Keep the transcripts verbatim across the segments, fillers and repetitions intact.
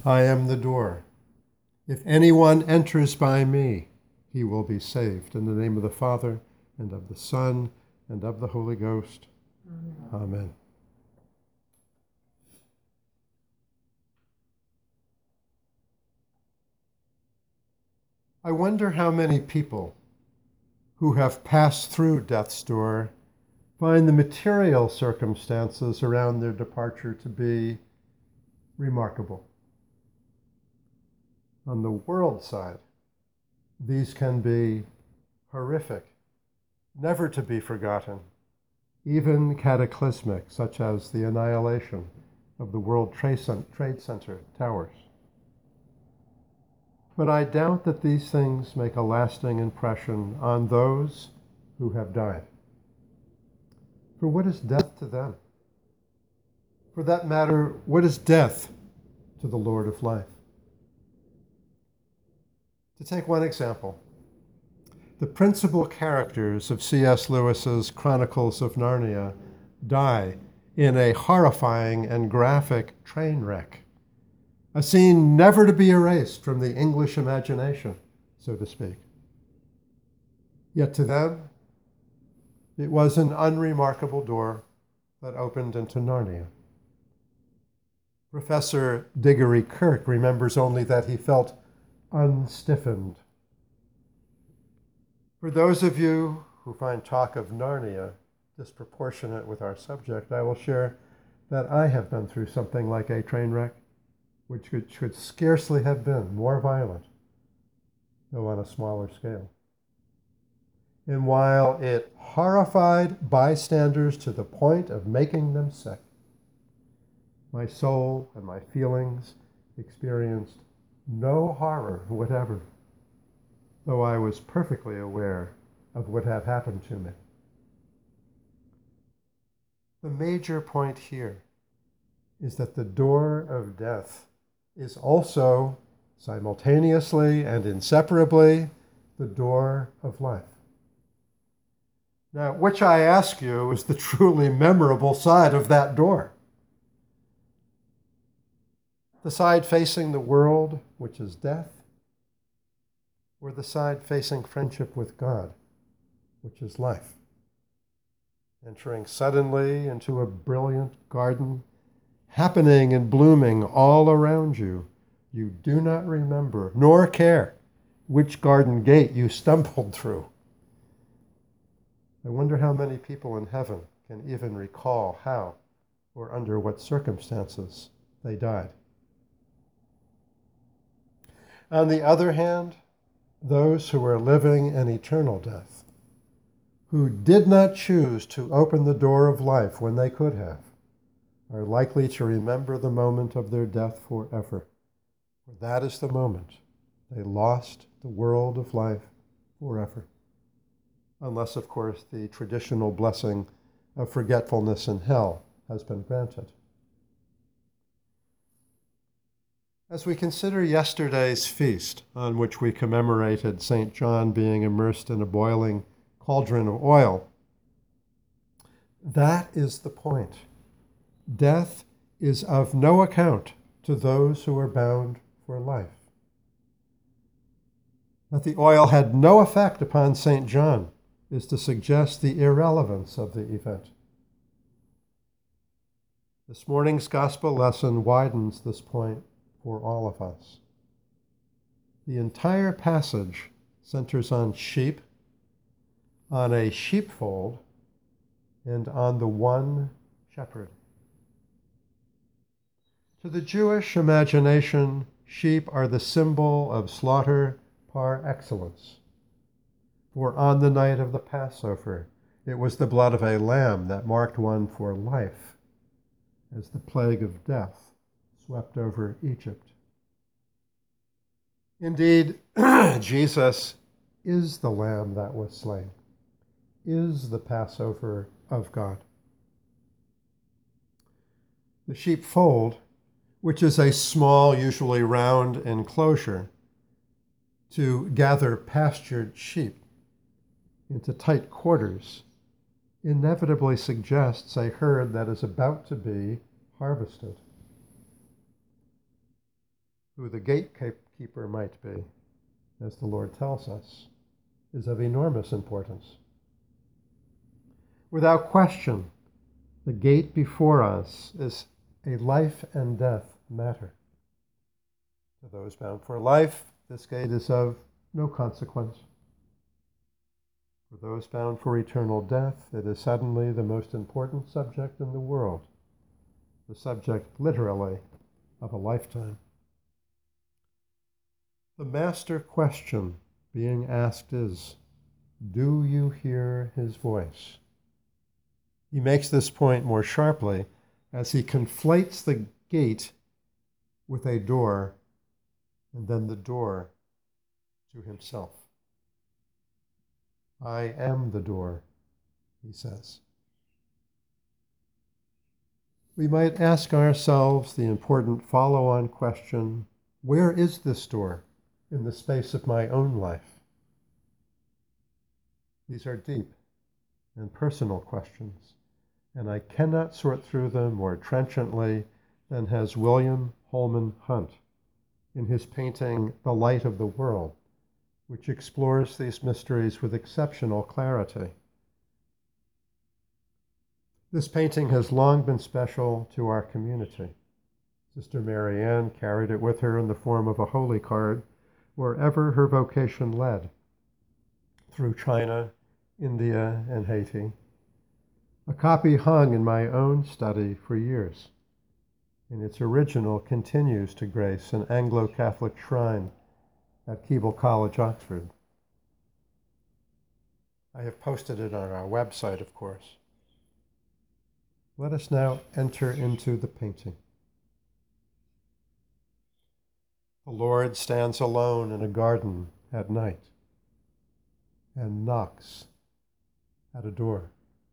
I am the door. If anyone enters by me, he will be saved. In the name of the Father, and of the Son, and of the Holy Ghost. Amen. Amen. I wonder how many people who have passed through death's door find the material circumstances around their departure to be remarkable. On the world side, these can be horrific, never to be forgotten, even cataclysmic, such as the annihilation of the World Trade Center towers. But I doubt that these things make a lasting impression on those who have died. For what is death to them? For that matter, what is death to the Lord of life? To take one example, the principal characters of C S Lewis's Chronicles of Narnia die in a horrifying and graphic train wreck, a scene never to be erased from the English imagination, so to speak. Yet to them, it was an unremarkable door that opened into Narnia. Professor Diggory Kirk remembers only that he felt unstiffened. For those of you who find talk of Narnia disproportionate with our subject, I will share that I have been through something like a train wreck, which could, should scarcely have been more violent, though on a smaller scale. And while it horrified bystanders to the point of making them sick, my soul and my feelings experienced no horror whatever, though I was perfectly aware of what had happened to me. The major point here is that the door of death is also simultaneously and inseparably the door of life. Now, which I ask you is the truly memorable side of that door? The side facing the world, which is death, or the side facing friendship with God, which is life? Entering suddenly into a brilliant garden, happening and blooming all around you, you do not remember nor care which garden gate you stumbled through. I wonder how many people in heaven can even recall how or under what circumstances they died. On the other hand, those who are living an eternal death, who did not choose to open the door of life when they could have, are likely to remember the moment of their death forever. For that is the moment they lost the world of life forever. Unless, of course, the traditional blessing of forgetfulness in hell has been granted. As we consider yesterday's feast, on which we commemorated Saint John being immersed in a boiling cauldron of oil, that is the point. Death is of no account to those who are bound for life. That the oil had no effect upon Saint John is to suggest the irrelevance of the event. This morning's gospel lesson widens this point for all of us. The entire passage centers on sheep, on a sheepfold, and on the one shepherd. To the Jewish imagination, sheep are the symbol of slaughter par excellence. For on the night of the Passover, it was the blood of a lamb that marked one for life, as the plague of death swept over Egypt. Indeed, Jesus is the lamb that was slain, is the Passover of God. The sheepfold, which is a small, usually round enclosure to gather pastured sheep into tight quarters, inevitably suggests a herd that is about to be harvested. who the gatekeeper might be, as the Lord tells us, is of enormous importance. Without question, the gate before us is a life and death matter. To those bound for life, this gate is of no consequence. For those bound for eternal death, it is suddenly the most important subject in the world, the subject, literally, of a lifetime. The master question being asked is, do you hear his voice? He makes this point more sharply as he conflates the gate with a door, and then the door to himself. I am the door, he says. We might ask ourselves the important follow-on question, where is this door in the space of my own life? These are deep and personal questions, and I cannot sort through them more trenchantly than has William Holman Hunt in his painting The Light of the World, which explores these mysteries with exceptional clarity. This painting has long been special to our community. Sister Mary Ann carried it with her in the form of a holy card wherever her vocation led, through China, India, and Haiti. A copy hung in my own study for years, and its original continues to grace an Anglo-Catholic shrine at Keble College, Oxford. I have posted it on our website, of course. Let us now enter into the painting. The Lord stands alone in a garden at night and knocks at a door.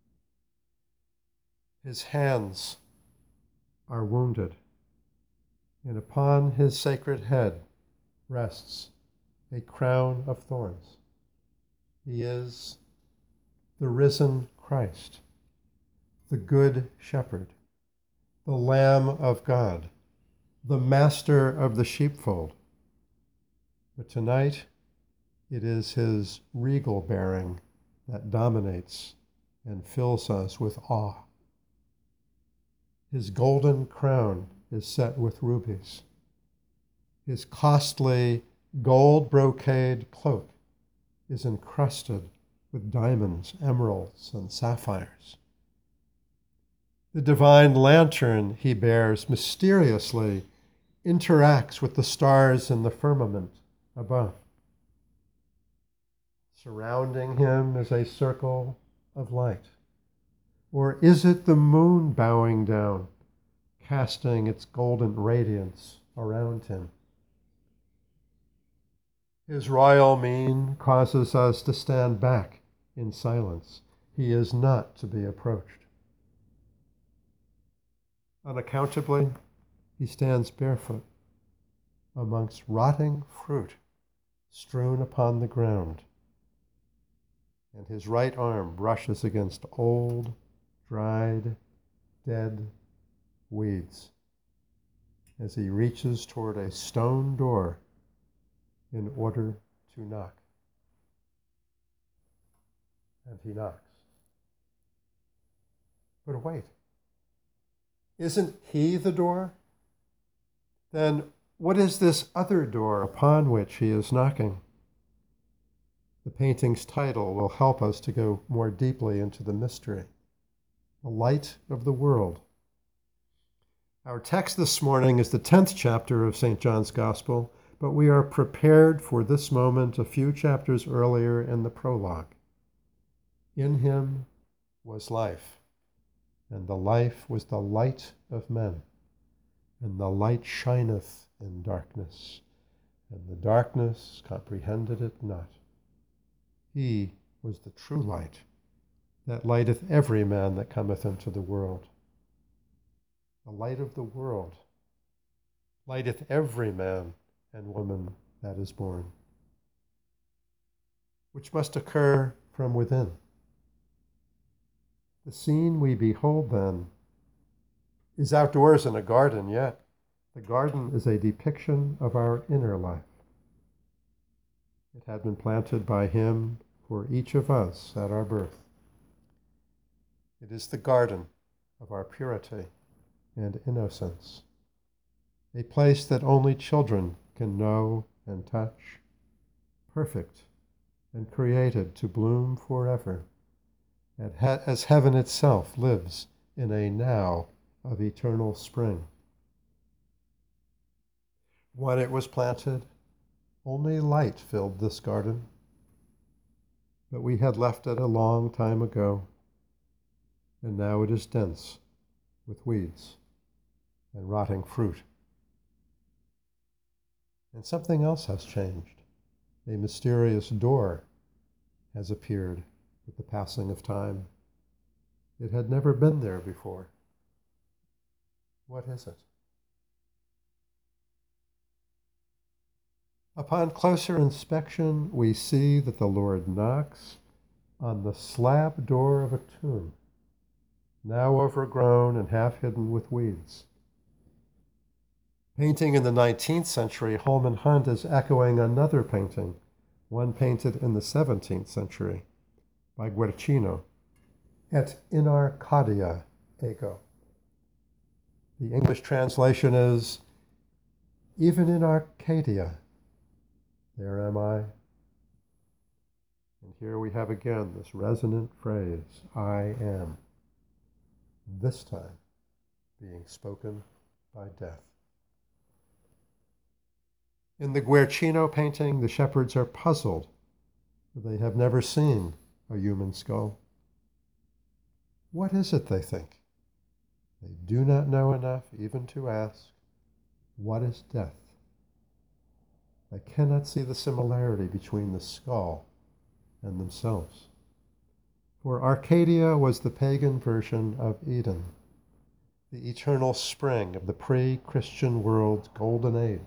His hands are wounded, and upon his sacred head rests a crown of thorns. He is the risen Christ, the Good Shepherd, the Lamb of God, the Master of the sheepfold. But tonight, it is his regal bearing that dominates and fills us with awe. His golden crown is set with rubies. His costly gold brocade cloak is encrusted with diamonds, emeralds, and sapphires. The divine lantern he bears mysteriously interacts with the stars in the firmament above. Surrounding him is a circle of light. Or is it the moon bowing down, casting its golden radiance around him? His royal mien causes us to stand back in silence. He is not to be approached. Unaccountably, he stands barefoot amongst rotting fruit strewn upon the ground, and his right arm brushes against old, dried, dead weeds as he reaches toward a stone door in order to knock. And he knocks. But wait, isn't he the door? Then what is this other door upon which he is knocking? The painting's title will help us to go more deeply into the mystery. The Light of the World. Our text this morning is the tenth chapter of Saint John's Gospel, but we are prepared for this moment a few chapters earlier in the prologue. In him was life, and the life was the light of men, and the light shineth in darkness, and the darkness comprehended it not. He was the true light, that lighteth every man that cometh into the world. The light of the world lighteth every man and woman that is born, which must occur from within. The scene we behold then is outdoors in a garden, yet The garden is a depiction of our inner life. It had been planted by Him for each of us at our birth. It is the garden of our purity and innocence, a place that only children can know and touch, perfect and created to bloom forever, as heaven itself lives in a now of eternal spring. When it was planted, only light filled this garden, but we had left it a long time ago, and now it is dense with weeds and rotting fruit. And something else has changed. A mysterious door has appeared with the passing of time. It had never been there before. What is it? Upon closer inspection, we see that the Lord knocks on the slab door of a tomb, now overgrown and half hidden with weeds. Painting in the nineteenth century, Holman Hunt is echoing another painting, one painted in the seventeenth century by Guercino, Et in Arcadia ego. The English translation is, even in Arcadia, there am I. And here we have again this resonant phrase, I am, this time being spoken by death. In the Guercino painting, the shepherds are puzzled, for they have never seen a human skull. What is it, they think? They do not know enough even to ask, what is death? They cannot see the similarity between the skull and themselves. For Arcadia was the pagan version of Eden, the eternal spring of the pre-Christian world's golden age.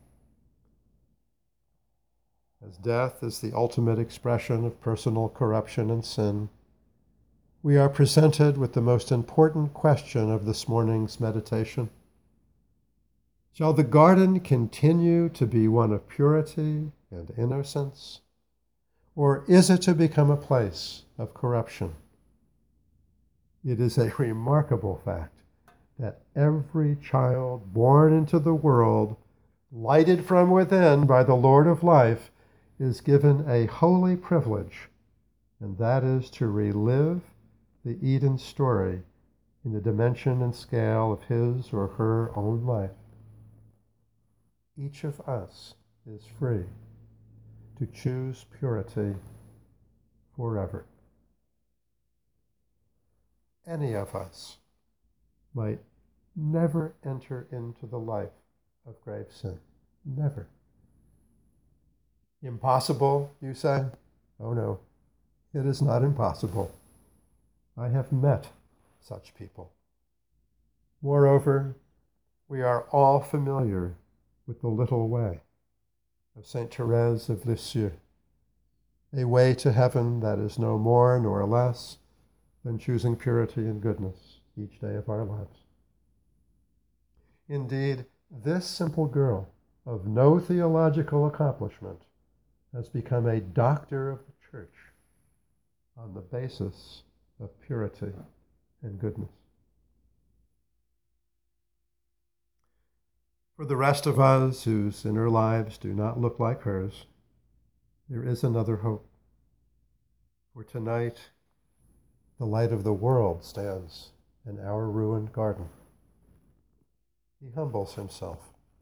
As death is the ultimate expression of personal corruption and sin, we are presented with the most important question of this morning's meditation. Shall the garden continue to be one of purity and innocence, or is it to become a place of corruption? It is a remarkable fact that every child born into the world, lighted from within by the Lord of life, is given a holy privilege, and that is to relive the Eden story in the dimension and scale of his or her own life. Each of us is free to choose purity forever. Any of us might never enter into the life of grave sin. Never. Impossible, you say? Oh no, it is not impossible. I have met such people. Moreover, we are all familiar with the little way of Saint Therese of Lisieux, a way to heaven that is no more nor less than choosing purity and goodness each day of our lives. Indeed, this simple girl of no theological accomplishment has become a doctor of the church on the basis of purity and goodness. For the rest of us whose inner lives do not look like hers, there is another hope. For tonight, the light of the world stands in our ruined garden. He humbles himself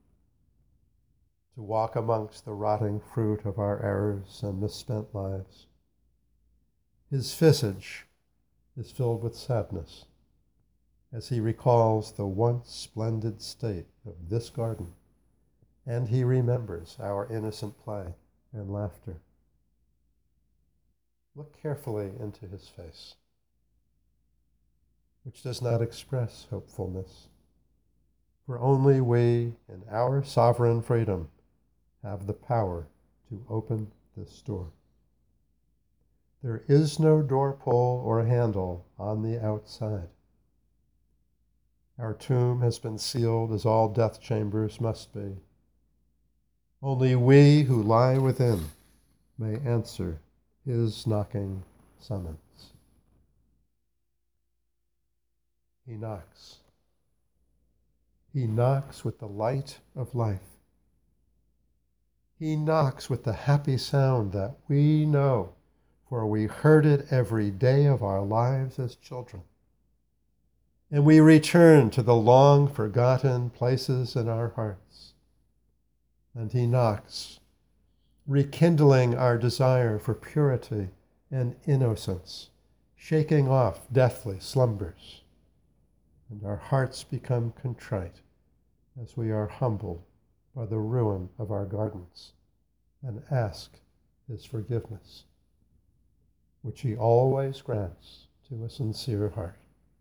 to walk amongst the rotting fruit of our errors and misspent lives. His visage is filled with sadness as he recalls the once splendid state of this garden, and he remembers our innocent play and laughter. Look carefully into his face, which does not express hopefulness, for only we, in our sovereign freedom, have the power to open this door. There is no door pull or handle on the outside. Our tomb has been sealed as all death chambers must be. Only we who lie within may answer his knocking summons. He knocks. He knocks with the light of life. He knocks with the happy sound that we know, for we heard it every day of our lives as children. And we return to the long forgotten places in our hearts. And he knocks, rekindling our desire for purity and innocence, shaking off deathly slumbers. And our hearts become contrite as we are humbled by the ruin of our gardens and ask his forgiveness, which he always grants to a sincere heart.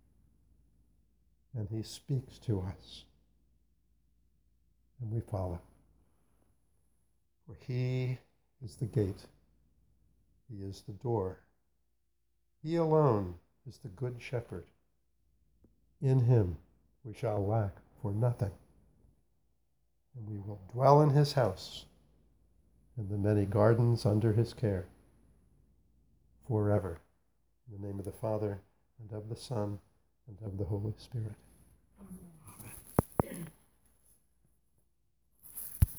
And he speaks to us, and we follow. For he is the gate, he is the door. He alone is the good shepherd. In him we shall lack for nothing, and we will dwell in his house, in the many gardens under his care, forever. In the name of the Father, and of the Son, and of the Holy Spirit. Amen.